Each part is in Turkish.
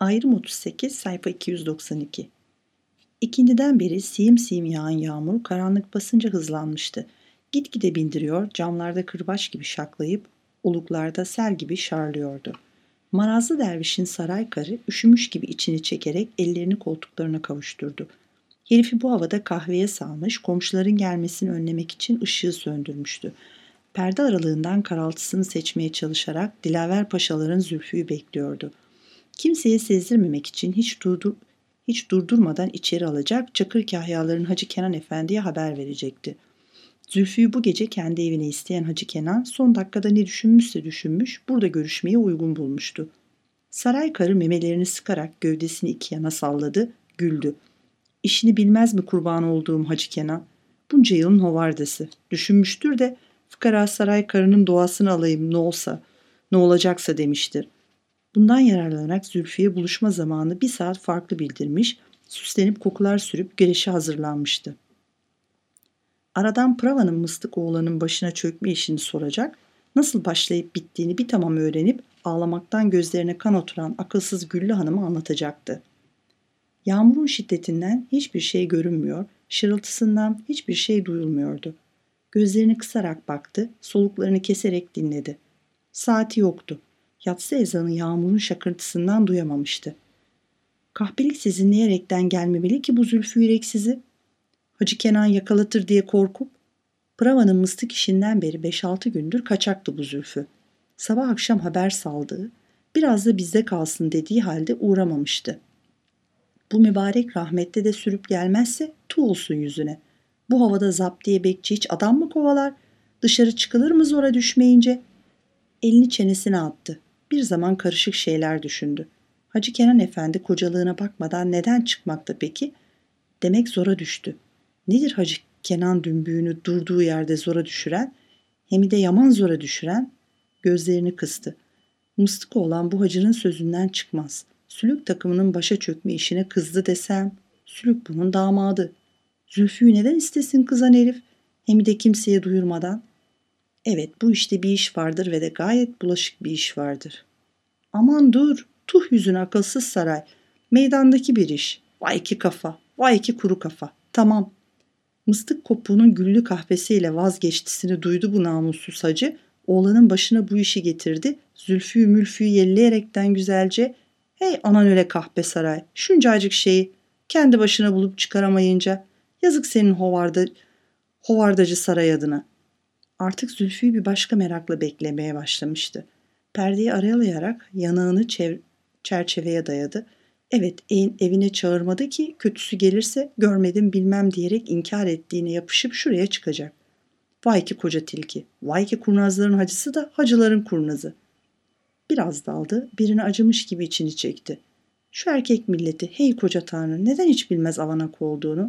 Ayrım 38, sayfa 292. İkindiden beri siyim siyim yağan yağmur karanlık basınca hızlanmıştı. Gitgide bindiriyor, camlarda kırbaç gibi şaklayıp oluklarda sel gibi şarlıyordu. Marazlı dervişin saray karı üşümüş gibi içini çekerek ellerini koltuklarına kavuşturdu. Herifi bu havada kahveye salmış, komşuların gelmesini önlemek için ışığı söndürmüştü. Perde aralığından karaltısını seçmeye çalışarak Dilaver Paşaların Zülfü'yü bekliyordu. Kimseye sezdirmemek için hiç durdurmadan içeri alacak, Çakır kahyaların Hacı Kenan Efendi'ye haber verecekti. Zülfü'yü bu gece kendi evine isteyen Hacı Kenan son dakikada ne düşünmüşse düşünmüş, burada görüşmeye uygun bulmuştu. Saray karı memelerini sıkarak gövdesini iki yana salladı, güldü. İşini bilmez mi kurban olduğum Hacı Kenan? Bunca yılın hovardası. Düşünmüştür de fıkara saray karının doğasını alayım ne olsa, ne olacaksa demiştir. Bundan yararlanarak Zülfü'ye buluşma zamanı bir saat farklı bildirmiş, süslenip kokular sürüp güreşe hazırlanmıştı. Aradan Prava'nın Mıstık oğlanın başına çökme işini soracak, nasıl başlayıp bittiğini bir tamam öğrenip ağlamaktan gözlerine kan oturan akılsız Güllü Hanım'a anlatacaktı. Yağmurun şiddetinden hiçbir şey görünmüyor, şırıltısından hiçbir şey duyulmuyordu. Gözlerini kısarak baktı, soluklarını keserek dinledi. Saati yoktu. Yatsı ezanı yağmurun şakırtısından duyamamıştı. Kahpelik sezinleyerekten gelmemeli ki bu Zülfü yüreksizi. Hacı Kenan yakalatır diye korkup, Prava'nın Mıstık işinden beri 5-6 gündür kaçaktı bu Zülfü. Sabah akşam haber saldığı, biraz da bizde kalsın dediği halde uğramamıştı. Bu mübarek rahmette de sürüp gelmezse tu olsun yüzüne. Bu havada zaptiye bekçi hiç adam mı kovalar? Dışarı çıkılır mı zora düşmeyince? Elini çenesine attı. Bir zaman karışık şeyler düşündü. Hacı Kenan Efendi kocalığına bakmadan neden çıkmakta peki? Demek zora düştü. Nedir Hacı Kenan dümbüğünü durduğu yerde zora düşüren? Hem de yaman zora düşüren? Gözlerini kıstı. Mıstık olan bu hacının sözünden çıkmaz. Sülük takımının başa çökme işine kızdı desem, Sülük bunun damadı. Zülfü'yü neden istesin kızan herif? Hem de kimseye duyurmadan. Evet, bu işte bir iş vardır ve de gayet bulaşık bir iş vardır. Aman dur, tuh yüzüne akılsız saray. Meydandaki bir iş. Vay ki kafa, vay ki kuru kafa. Tamam. Mıstık kopuğunun güllü kahvesiyle vazgeçtisini duydu bu namussuz hacı. Oğlanın başına bu işi getirdi. Zülfü'yü mülfü'yü yelleyerekten güzelce, hey anan öyle kahpe saray, şuncacık şeyi kendi başına bulup çıkaramayınca, yazık senin hovardacı saray adına. Artık Zülfü'yü bir başka merakla beklemeye başlamıştı. Perdeyi aralayarak yanağını çerçeveye dayadı. Evet, evine çağırmadı ki kötüsü gelirse görmedim bilmem diyerek inkar ettiğine yapışıp şuraya çıkacak. Vay ki koca tilki, vay ki kurnazların hacısı da hacıların kurnazı. Biraz daldı, birine acımış gibi içini çekti. Şu erkek milleti, hey koca tanrı, neden hiç bilmez avanak olduğunu?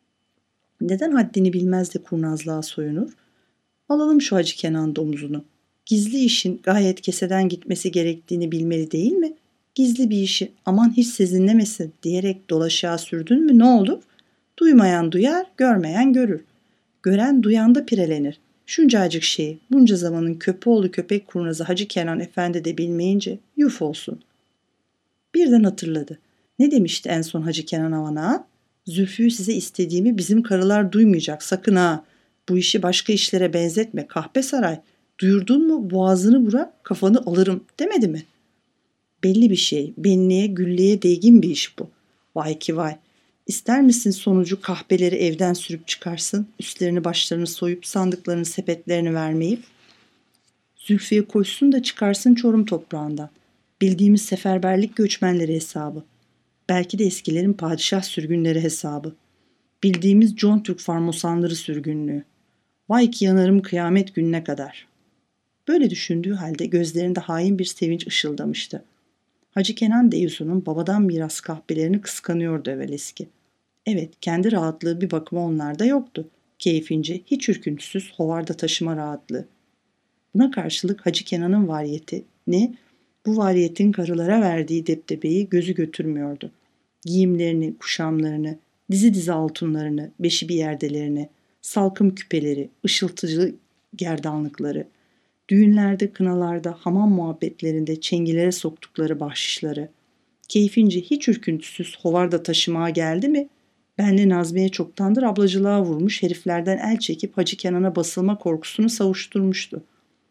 Neden haddini bilmez de kurnazlığa soyunur? Alalım şu Hacı Kenan domuzunu. Gizli işin gayet keseden gitmesi gerektiğini bilmeli değil mi? Gizli bir işi aman hiç sezinlemesin diyerek dolaşığa sürdün mü ne olur? Duymayan duyar, görmeyen görür. Gören duyanda pirelenir. Şuncacık şeyi bunca zamanın köpoğlu köpek kurnazı Hacı Kenan Efendi de bilmeyince yuf olsun. Birden hatırladı. Ne demişti en son Hacı Kenan Avanağa? Zülfü'yü size istediğimi bizim karılar duymayacak sakın ha. Bu işi başka işlere benzetme kahpe saray. Duyurdun mu boğazını vura kafanı alırım demedi mi? Belli bir şey, benliğe güllüğe değgin bir iş bu. Vay ki vay. İster misin sonucu kahpeleri evden sürüp çıkarsın, üstlerini başlarını soyup sandıklarını sepetlerini vermeyip? Zülfü'ye koşsun da çıkarsın Çorum toprağından. Bildiğimiz seferberlik göçmenleri hesabı. Belki de eskilerin padişah sürgünleri hesabı. Bildiğimiz John Türk Farmosanları sürgünlüğü. Vay ki yanarım kıyamet gününe kadar. Böyle düşündüğü halde gözlerinde hain bir sevinç ışıldamıştı. Hacı Kenan Deyusu'nun babadan miras kahpelerini kıskanıyordu evveleski. Evet, kendi rahatlığı bir bakıma onlarda yoktu. Keyfince, hiç ürküntüsüz hovarda taşıma rahatlığı. Buna karşılık Hacı Kenan'ın variyeti ne? Bu variyetin karılara verdiği deptebeyi gözü götürmüyordu. Giyimlerini, kuşamlarını, dizi dizi altınlarını, beşi bir yerdelerini, salkım küpeleri, ışıltıcı gerdanlıkları, düğünlerde, kınalarda, hamam muhabbetlerinde çengilere soktukları bahşişleri, Keyfince hiç ürküntüsüz hovarda taşımaya geldi mi? Benle Nazmiye çoktandır ablacılığa vurmuş heriflerden el çekip Hacı Kenan'a basılma korkusunu savuşturmuştu.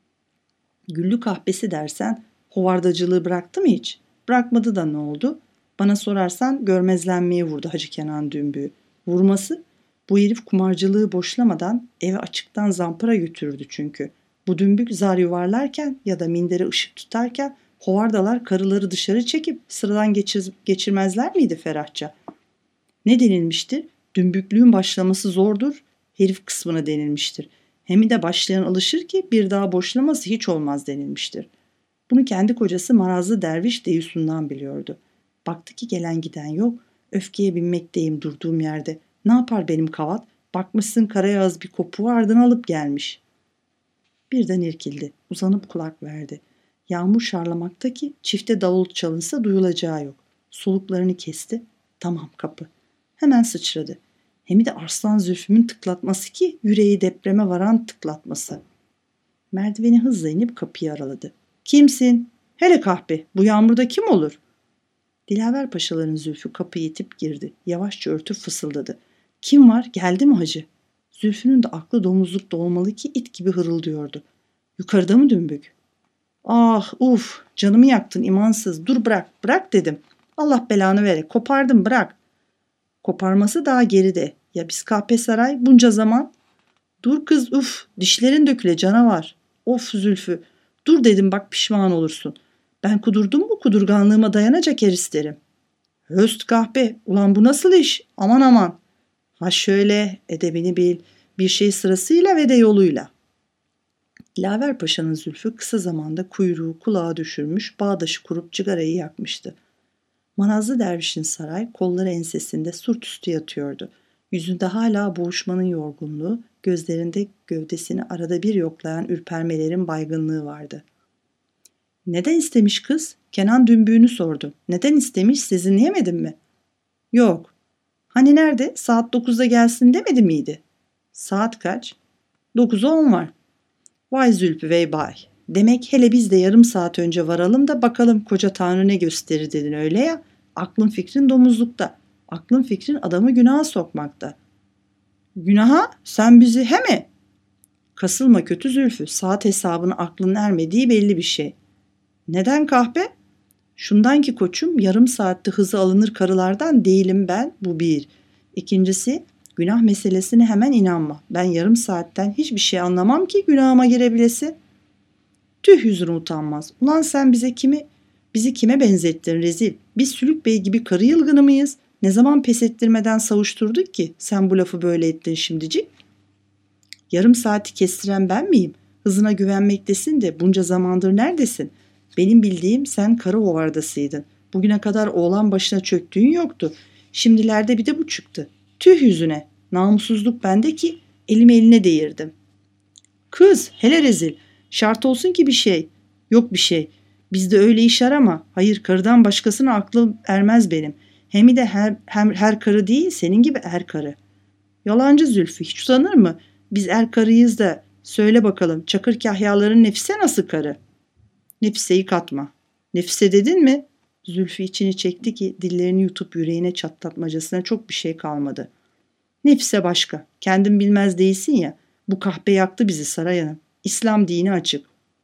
Güllü kahpesi dersen hovardacılığı bıraktı mı hiç? Bırakmadı da ne oldu? Bana sorarsan görmezlenmeye vurdu Hacı Kenan Dümbüğü. Vurması? Bu herif kumarcılığı boşlamadan eve açıktan zampara götürürdü çünkü. Bu dümbük zar yuvarlarken ya da mindere ışık tutarken hovardalar karıları dışarı çekip sıradan geçirmezler miydi ferahça? Ne denilmiştir? Dümbüklüğün başlaması zordur, herif kısmına denilmiştir. Hem de başlayan alışır ki bir daha boşlaması hiç olmaz denilmiştir. Bunu kendi kocası marazlı derviş Deyusun'dan biliyordu. Baktı ki gelen giden yok, öfkeye binmekteyim durduğum yerde. Ne yapar benim kavat? Bakmışsın karayağız bir kopuğu ardına alıp gelmiş. Birden irkildi, uzanıp kulak verdi. Yağmur şarlamakta ki çifte davul çalınsa duyulacağı yok. Soluklarını kesti. Tamam kapı. Hemen sıçradı. Hem de Arslan Zülfü'nün tıklatması ki yüreği depreme varan tıklatması. Merdiveni hızla inip kapıyı araladı. Kimsin? Hele kahpe, bu yağmurda kim olur? Dilaver Paşaların Zülfü kapıyı itip girdi. Yavaşça örtüp fısıldadı. Kim var? Geldi mi hacı? Zülfü'nün de aklı domuzlukta olmalı ki it gibi hırıldıyordu. Yukarıda mı dümbük? Ah uf, canımı yaktın imansız. Dur bırak, bırak dedim. Allah belanı vere, kopardım bırak. Koparması daha geride. Ya biz kahpe saray bunca zaman? Dur kız uf, dişlerin döküle canavar. Of Zülfü, dur dedim bak pişman olursun. Ben kudurdum mu kudurganlığıma dayanacak her isterim. Höst kahpe, ulan bu nasıl iş? Aman aman. Ha şöyle, edebini bil, bir şey sırasıyla ve de yoluyla. Dilaver Paşa'nın Zülfü kısa zamanda kuyruğu kulağa düşürmüş, bağdaşı kurup cigarayı yakmıştı. Manazlı dervişin saray kolları ensesinde surt üstü yatıyordu. Yüzünde hala boğuşmanın yorgunluğu, gözlerinde gövdesini arada bir yoklayan ürpermelerin baygınlığı vardı. Neden istemiş kız? Kenan dümbüğünü sordu. Neden istemiş, sezinleyemedin mi? Yok. Hani nerede? Saat 9'da gelsin demedi miydi? Saat kaç? 9'a 10 var. Vay Zülfü vey bay. Demek hele biz de yarım saat önce varalım da bakalım koca tanrı ne gösterir dedin öyle ya. Aklın fikrin domuzlukta. Aklın fikrin adamı günaha sokmakta. Günaha? Sen bizi he mi? Kasılma kötü Zülfü. Saat hesabına aklın ermediği belli bir şey. Neden kahpe? Şundan ki koçum yarım saatte hızı alınır karılardan değilim ben, bu bir. İkincisi günah meselesine hemen inanma. Ben yarım saatten hiçbir şey anlamam ki günahıma girebilesi. Tüh yüzüne utanmaz. Ulan sen bizi kime benzettin rezil? Biz Sülük Bey gibi karı yılgını mıyız? Ne zaman pes ettirmeden savuşturduk ki sen bu lafı böyle ettin şimdicik? Yarım saati kestiren ben miyim? Hızına güvenmektesin de bunca zamandır neredesin? Benim bildiğim sen karı ovardasıydın. Bugüne kadar oğlan başına çöktüğün yoktu. Şimdilerde bir de bu çıktı. Tüh yüzüne. Namussuzluk bende ki elimi eline değirdim. Kız hele rezil. Şart olsun ki bir şey. Yok bir şey. Bizde öyle iş arama. Hayır karıdan başkasına aklım ermez benim. Hem de her karı değil senin gibi er karı. Yalancı Zülfü hiç utanır mı? Biz er karıyız da söyle bakalım Çakır kahyaların Nefise nasıl karı? Nefise'yi katma. Nefise dedin mi? Zülfü içini çekti ki dillerini yutup yüreğine çatlatmacasına çok bir şey kalmadı. Nefise başka. Kendin bilmez değilsin ya. Bu kahpe yaktı bizi Saray Hanım. İslam dini açık.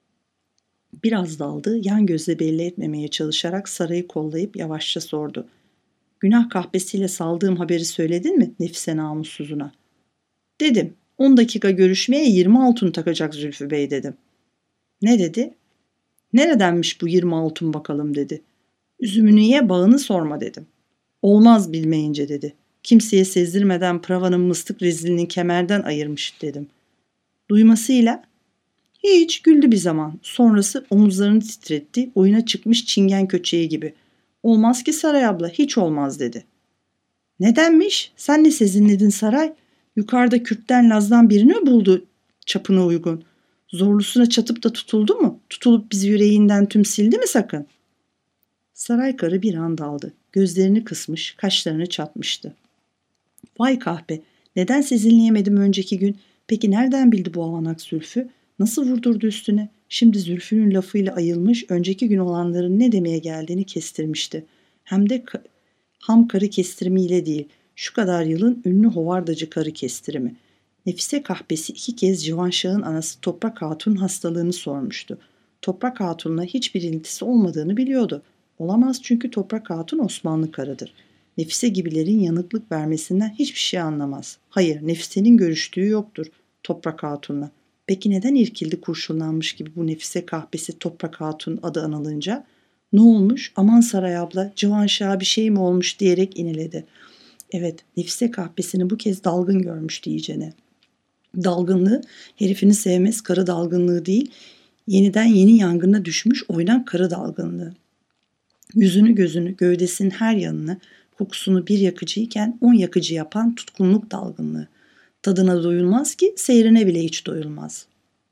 Biraz daldı, yan gözle belli etmemeye çalışarak sarayı kollayıp yavaşça sordu. Günah kahpesiyle saldığım haberi söyledin mi Nefise namussuzuna? Dedim. 10 dakika görüşmeye 20 altın takacak Zülfü Bey dedim. Ne dedi? Neredenmiş bu 20 altın bakalım dedi. Üzümünü ye bağını sorma dedim. Olmaz bilmeyince dedi. Kimseye sezdirmeden Prava'nın mıstık rezilini kemerden ayırmış dedim. Duymasıyla hiç güldü bir zaman. Sonrası omuzlarını titretti. Oyuna çıkmış çingen köçeği gibi. Olmaz ki Saray abla hiç olmaz dedi. Nedenmiş? Sen ne sezinledin Saray? Yukarıda Kürt'ten Laz'dan birini mi buldu çapına uygun? Zorlusuna çatıp da tutuldu mu? Tutulup bizi yüreğinden tüm sildi mi sakın? Saray karı bir an daldı. Gözlerini kısmış, kaşlarını çatmıştı. Vay kahpe, neden sezinleyemedim önceki gün? Peki nereden bildi bu avanak Zülfü? Nasıl vurdurdu üstüne? Şimdi Zülfü'nün lafıyla ayılmış, önceki gün olanların ne demeye geldiğini kestirmişti. Hem de ham karı kestirimiyle değil, şu kadar yılın ünlü hovardacı karı kestirimi. Nefise kahpesi 2 kez Civanşah'ın anası Toprak Hatun hastalığını sormuştu. Toprak Hatun'la hiçbir ilintisi olmadığını biliyordu. Olamaz çünkü Toprak Hatun Osmanlı karıdır. Nefise gibilerin yanıklık vermesinden hiçbir şey anlamaz. Hayır, Nefise'nin görüştüğü yoktur Toprak Hatun'la. Peki neden irkildi kurşunlanmış gibi bu Nefise kahpesi Toprak Hatun adı anılınca? Ne olmuş? Aman Saray abla, Civanşah'a bir şey mi olmuş diyerek iniledi. Evet, Nefise kahpesini bu kez dalgın görmüştü iyicene. Dalgınlığı herifini sevmez karı dalgınlığı değil, yeniden yeni yangına düşmüş oynak karı dalgınlığı. Yüzünü gözünü gövdesinin her yanını kokusunu bir yakıcıyken 10 yakıcı yapan tutkunluk dalgınlığı. Tadına doyulmaz ki seyrine bile hiç doyulmaz.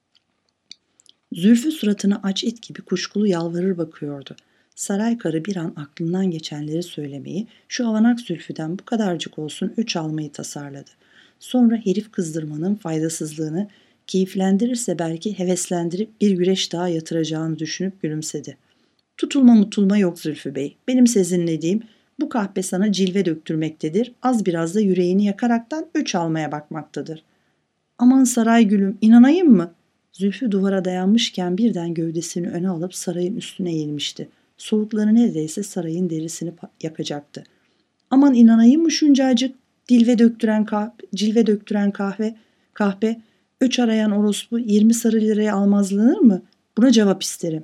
Zülfü suratını aç et gibi kuşkulu yalvarır bakıyordu. Saray karı bir an aklından geçenleri söylemeyi, şu avanak Zülfü'den bu kadarcık olsun öç almayı tasarladı. Sonra herif kızdırmanın faydasızlığını, keyiflendirirse belki heveslendirip bir güreş daha yatıracağını düşünüp gülümsedi. Tutulma mutulma yok Zülfü Bey. Benim sezinlediğim bu kahpe sana cilve döktürmektedir. Az biraz da yüreğini yakaraktan öç almaya bakmaktadır. Aman saray gülüm, inanayım mı? Zülfü duvara dayanmışken birden gövdesini öne alıp sarayın üstüne eğilmişti. Soğukları neredeyse sarayın derisini yakacaktı. Aman inanayım mı şuncacık cilve döktüren kahpe, öç arayan orospu 20 sarı liraya almazlanır mı? Buna cevap isterim.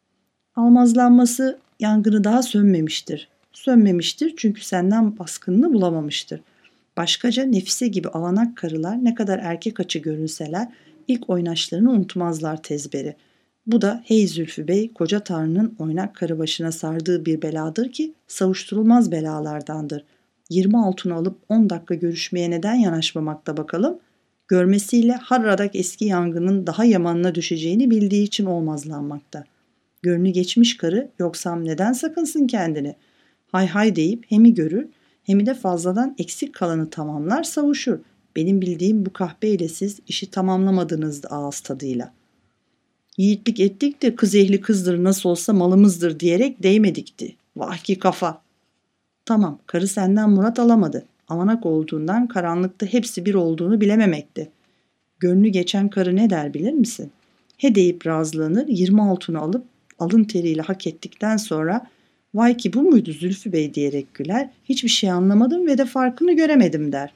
Almazlanması yangını daha sönmemiştir. Sönmemiştir çünkü senden baskınını bulamamıştır. Başkaca Nefise gibi avanak karılar ne kadar erkek açı görünseler ilk oynaşlarını unutmazlar tezberi. Bu da hey Zülfü Bey koca Tanrı'nın oynak karı başına sardığı bir beladır ki savuşturulmaz belalardandır. 20 altını alıp 10 dakika görüşmeye neden yanaşmamakta bakalım? Görmesiyle harradak eski yangının daha yamanına düşeceğini bildiği için olmazlanmakta. Gönlü geçmiş karı yoksam neden sakınsın kendini? Hay hay deyip hemi görür hem de fazladan eksik kalanı tamamlar savuşur. Benim bildiğim bu kahpeyle siz işi tamamlamadınız ağız tadıyla. Yiğitlik ettik de kız ehli kızdır nasıl olsa malımızdır diyerek değmedikti. Vah ki kafa. Tamam karı senden murat alamadı. Avanak olduğundan karanlıkta hepsi bir olduğunu bilememekti. Gönlü geçen karı ne der bilir misin? He deyip razılanır 20 altını alıp alın teriyle hak ettikten sonra vay ki bu muydu Zülfü Bey diyerek güler, hiçbir şey anlamadım ve de farkını göremedim der.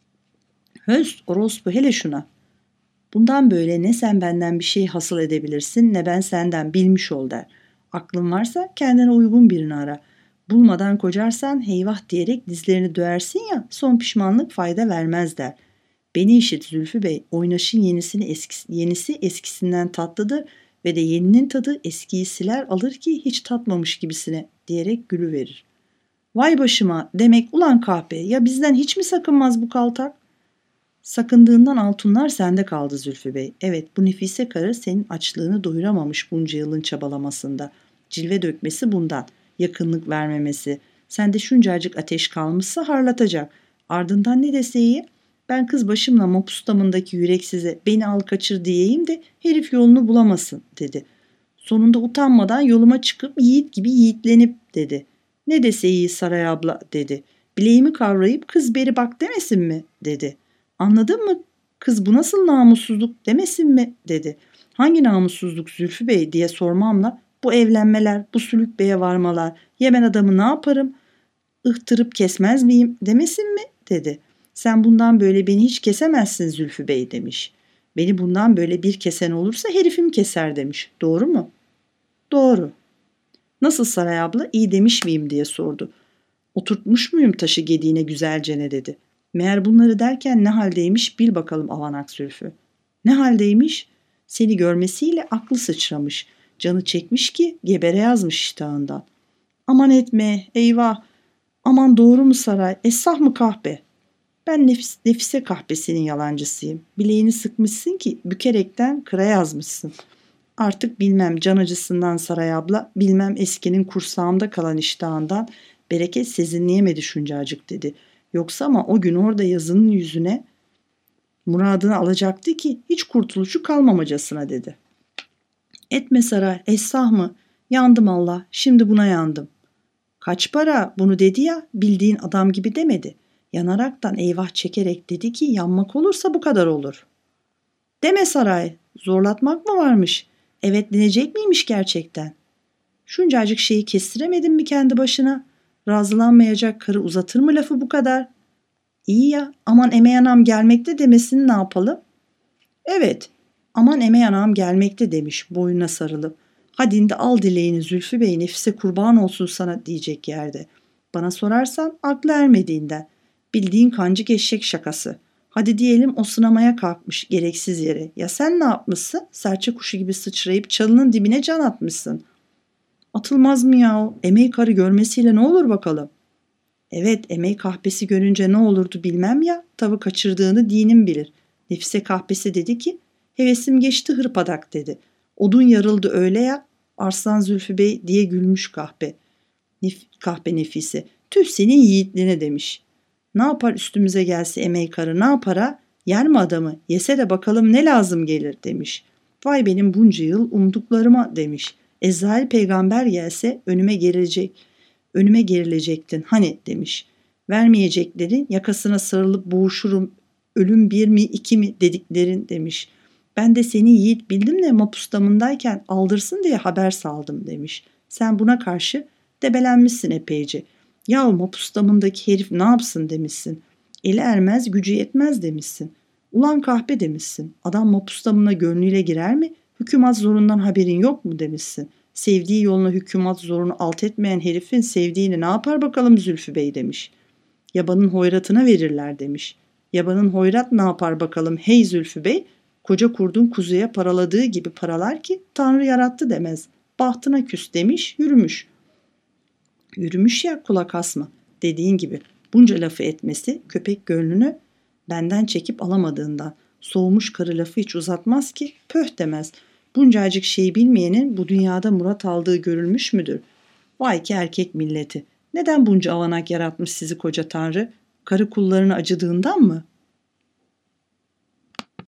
Höst orospu hele şuna. Bundan böyle ne sen benden bir şey hasıl edebilirsin ne ben senden bilmiş ol der. Aklın varsa kendine uygun birini ara. Bulmadan kocarsan heyvah diyerek dizlerini döversin ya son pişmanlık fayda vermez der. Beni işit Zülfü Bey oynaşın yenisi eskisinden tatlıdır ve de yeninin tadı eskiyi siler alır ki hiç tatmamış gibisine diyerek gülüverir. Vay başıma demek ulan kahpe ya bizden hiç mi sakınmaz bu kaltak? Sakındığından altınlar sende kaldı Zülfü Bey. Evet bu nefise karı senin açlığını doyuramamış bunca yılın çabalamasında. Cilve dökmesi bundan. Yakınlık vermemesi. Sende şuncacık ateş kalmışsa harlatacak. Ardından ne dese iyi? Ben kız başımla mapus damındaki yüreksize beni al kaçır diyeyim de herif yolunu bulamasın dedi. Sonunda utanmadan yoluma çıkıp yiğit gibi yiğitlenip dedi. Ne dese iyi Saray abla dedi. Bileğimi kavrayıp kız beri bak demesin mi dedi. Anladın mı? Kız bu nasıl namussuzluk demesin mi dedi. Hangi namussuzluk Zülfü Bey diye sormamla bu evlenmeler, bu Sülük Bey'e varmalar, Yemen adamı ne yaparım? Ihtırıp kesmez miyim demesin mi dedi. Sen bundan böyle beni hiç kesemezsin Zülfü Bey demiş. Beni bundan böyle bir kesen olursa herifim keser demiş. Doğru mu? Doğru. Nasıl Saray abla iyi demiş miyim diye sordu. Oturtmuş muyum taşı gediğine güzelce ne dedi. Meğer bunları derken ne haldeymiş bil bakalım avanak Zülfü. Ne haldeymiş? Seni görmesiyle aklı sıçramış. Canı çekmiş ki gebere yazmış iştahından. Aman etme eyvah. Aman doğru mu saray? Esah mı kahpe? Ben Nefise kahpesinin yalancısıyım. Bileğini sıkmışsın ki bükerekten kıra yazmışsın. Artık bilmem can acısından Saray abla, bilmem eskinin kursağımda kalan iştahından bereket sezinleyemedi şuncacık dedi. Yoksa ama o gün orada yazının yüzüne muradını alacaktı ki hiç kurtuluşu kalmamacasına dedi. Etme Saray, esah mı? Yandım Allah, şimdi buna yandım. Kaç para bunu dedi ya, bildiğin adam gibi demedi. Yanaraktan eyvah çekerek dedi ki yanmak olursa bu kadar olur. Deme saray, zorlatmak mı varmış? Evet denecek miymiş gerçekten? Şuncacık şeyi kestiremedin mi kendi başına? Razılanmayacak karı uzatır mı lafı bu kadar? İyi ya, aman Emey anam gelmekte demesini ne yapalım? Evet, aman Emey anam gelmekte demiş boynuna sarılıp. Hadi indi al dileğini Zülfü Bey, Nefise kurban olsun sana diyecek yerde. Bana sorarsan aklı ermediğinden. Bildiğin kancık eşek şakası. Hadi diyelim o sınamaya kalkmış gereksiz yere. Ya sen ne yapmışsın? Serçe kuşu gibi sıçrayıp çalının dibine can atmışsın. Atılmaz mı ya o? Emey karı görmesiyle ne olur bakalım? Evet, Emey kahpesi görünce ne olurdu bilmem ya, tavı kaçırdığını dinim bilir. Nefise kahpesi dedi ki, hevesim geçti hırpadak dedi. Odun yarıldı öyle ya, Arslan Zülfü Bey diye gülmüş kahpe. Kahpe Nefise, tüh senin yiğitliğine demiş. Ne yapar üstümüze gelse Emey karı, ne yapar ha? Yer mi adamı? Yese de bakalım ne lazım gelir demiş. Vay benim bunca yıl umduklarıma demiş. Ezrail peygamber gelse önüme gerilecektin hani demiş. Vermeyeceklerin yakasına sarılıp boğuşurum, ölüm bir mi iki mi dediklerin demiş. Ben de seni yiğit bildim de mapus damındayken aldırsın diye haber saldım demiş. Sen buna karşı debelenmişsin epeyce. Yahu mapus damındaki herif ne yapsın demişsin. Eli ermez gücü yetmez demişsin. Ulan kahpe demişsin. Adam mapus damına gönlüyle girer mi? Hükümet zorundan haberin yok mu demişsin. Sevdiği yoluna hükümet zorunu alt etmeyen herifin sevdiğini ne yapar bakalım Zülfü Bey demiş. Yabanın hoyratına verirler demiş. Yabanın hoyrat ne yapar bakalım hey Zülfü Bey? Koca kurdun kuzuya paraladığı gibi paralar ki Tanrı yarattı demez. Bahtına küs demiş yürümüş. Yürümüş ya kulak asma. Dediğin gibi bunca lafı etmesi köpek gönlünü benden çekip alamadığından. Soğumuş karı lafı hiç uzatmaz ki pöh demez. Buncacık şeyi bilmeyenin bu dünyada murat aldığı görülmüş müdür? Vay ki erkek milleti. Neden bunca avanak yaratmış sizi koca tanrı? Karı kullarına acıdığından mı?